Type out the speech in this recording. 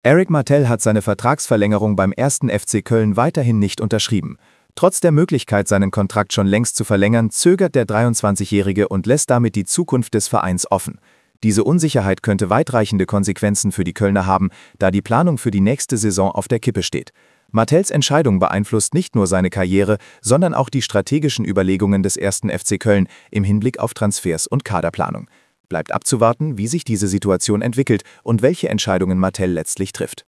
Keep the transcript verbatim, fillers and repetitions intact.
Eric Martel hat seine Vertragsverlängerung beim ersten F C Köln weiterhin nicht unterschrieben. Trotz der Möglichkeit, seinen Kontrakt schon längst zu verlängern, zögert der dreiundzwanzigjährige und lässt damit die Zukunft des Vereins offen. Diese Unsicherheit könnte weitreichende Konsequenzen für die Kölner haben, da die Planung für die nächste Saison auf der Kippe steht. Martels Entscheidung beeinflusst nicht nur seine Karriere, sondern auch die strategischen Überlegungen des ersten F C Köln im Hinblick auf Transfers und Kaderplanung. Bleibt abzuwarten, wie sich diese Situation entwickelt und welche Entscheidungen Martel letztlich trifft.